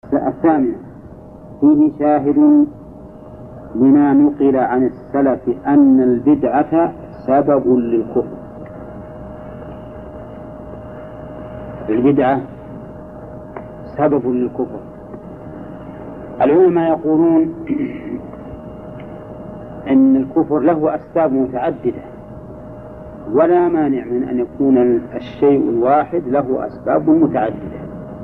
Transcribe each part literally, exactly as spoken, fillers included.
الثامنة فيه شاهد لما نقل عن السلف أن البدعة سبب للكفر. البدعة سبب للكفر. العلماء يقولون أن الكفر له أسباب متعددة، ولا مانع من أن يكون الشيء الواحد له أسباب متعددة،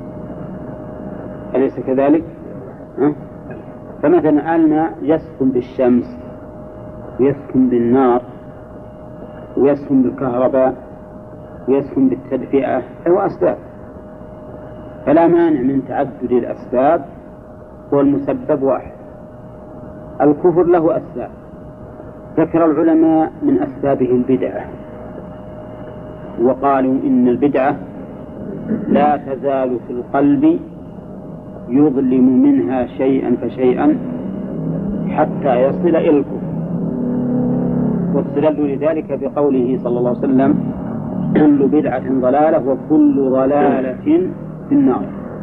أليس كذلك؟ أه؟ فمثلا الماء يسكن بالشمس ويسكن بالنار ويسكن بالكهرباء ويسكن بالتدفئة، له أسباب، فلا مانع من تعدد الأسباب والمسبب واحد. الكفر له أسباب، ذكر العلماء من أسبابه البدعة، وقالوا إن البدعة لا تزال في القلب يظلم منها شيئا فشيئا حتى يصل إلى الكفر. واستدلوا لذلك بقوله صلى الله عليه وسلم: كل بدعة ضلالة وكل ضلالة في النار.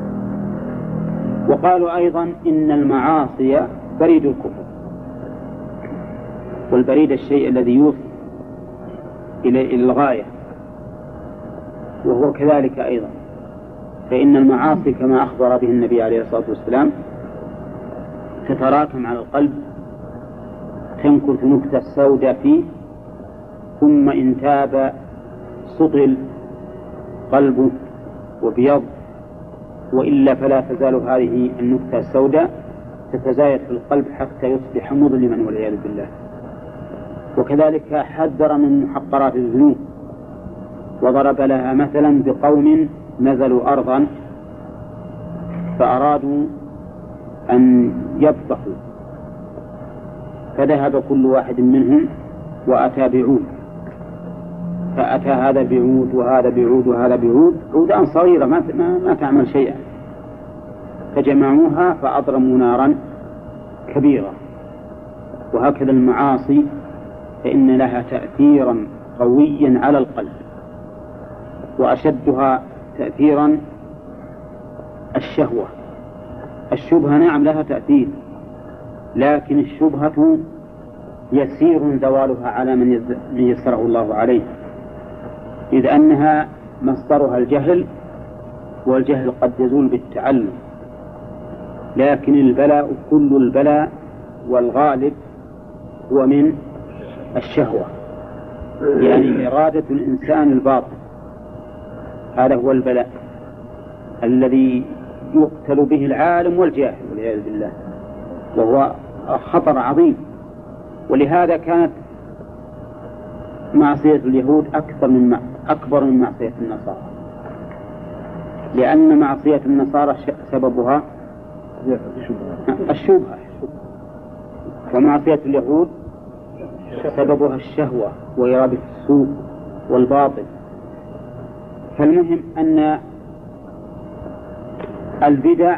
وقالوا أيضا إن المعاصي بريد الكفر، والبريد الشيء الذي يوصل إلى الغاية، وهو كذلك أيضا، فإن المعاصي كما أخبر به النبي عليه الصلاة والسلام تتراكم على القلب، تنكت نكتة سوداء فيه، ثم إن تاب سطل قلبه وبيض، وإلا فلا تزال هذه النكتة السوداء تتزايد في القلب حتى يصبح مظلما والعياذ بالله. وكذلك حذر من محقرات الذنوب، وضرب لها مثلا بقوم نزلوا أرضا فأرادوا أن يبطحوا، فذهب كل واحد منهم وأتى بعود، فأتى هذا بعود وهذا بعود وهذا بعود، عودان صغيرة ما, ما, ما تعمل شيئا، فجمعوها فأضرموا نارا كبيرة. وهكذا المعاصي فإن لها تأثيرا قويا على القلب، وأشدها تأثيرا الشهوة. الشبهة نعم لها تأثير، لكن الشبهة يسير زوالها على من يسره الله عليه، إذ أنها مصدرها الجهل، والجهل قد يزول بالتعلم. لكن البلاء كل البلاء والغالب هو من الشهوة، يعني إرادة الإنسان الباطل، هذا هو البلاء الذي يقتل به العالم والجاهل والعياذ بالله، وهو خطر عظيم. ولهذا كانت معصية اليهود أكثر من أكبر من معصية النصارى، لأن معصية النصارى سببها الشبهة، ومعصية اليهود سببها الشهوة وإرادة السوء والباطل. فالمهم أن البدع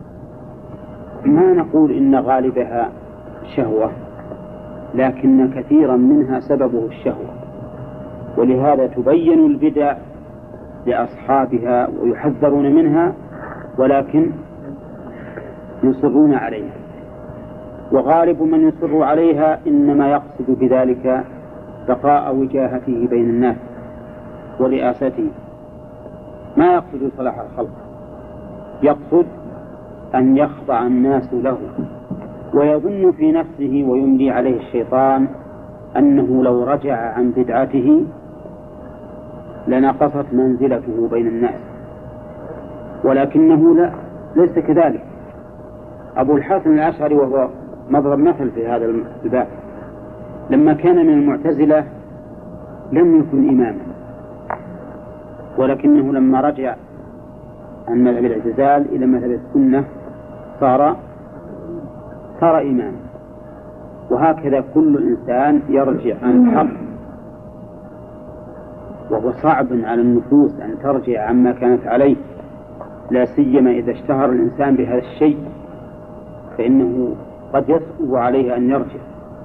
ما نقول إن غالبها شهوة، لكن كثيرا منها سببه الشهوة، ولهذا تبين البدع لأصحابها ويحذرون منها، ولكن يصرون عليها. وغالب من يصر عليها إنما يقصد بذلك بقاء وجاهته بين الناس ورئاسته، ما يقصد صلاح الخلق، يقصد أن يخضع الناس له، ويظن في نفسه ويملي عليه الشيطان أنه لو رجع عن بدعته لنقصت منزلته بين الناس، ولكنه لا، ليس كذلك. أبو الحسن الأشعري وهو مضرب مثل في هذا الباب، لما كان من المعتزلة لم يكن إماما، ولكنه لما رجع عن مذهب الاعتزال إلى مذهب السنة صار صار إماما. وهكذا كل إنسان يرجع عن الحق، وهو صعب على النفوس أن ترجع عما كانت عليه، لا سيما إذا اشتهر الإنسان بهذا الشيء، فإنه قد يصعب عليه أن يرجع،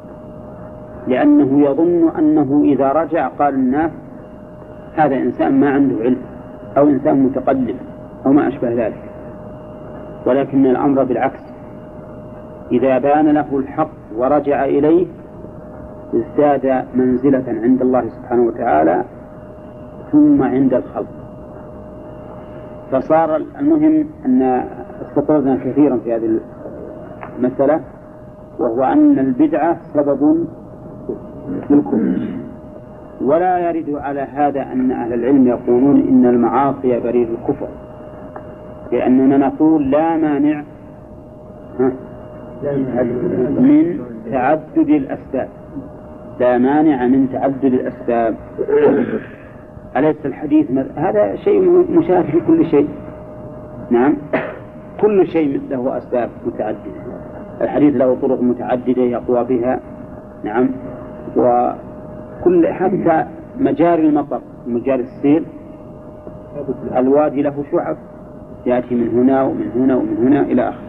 لأنه يظن أنه إذا رجع قال الناس هذا إنسان ما عنده علم، أو إنسان متقدم، أو ما أشبه ذلك. ولكن الأمر بالعكس، إذا بان له الحق ورجع إليه ازداد منزلة عند الله سبحانه وتعالى ثم عند الخلق. فصار المهم أن استطردنا كثيرا في هذه المسألة، وهو أن البدعة سبب للكفر. ولا يرد على هذا أن أهل العلم يقولون إن المعاصي بريد الكفر، لأننا نقول لا مانع من تعدد الأسباب، لا مانع من تعدد الأسباب. أليس الحديث هذا شيء مشاهد في كل شيء؟ نعم، كل شيء له أسباب متعددة، الحديث له طرق متعددة يقوى بها. نعم، وكل حتى مجاري المطر، مجاري السيل، الوادي له شعب يأتي من هنا ومن هنا ومن هنا إلى آخره.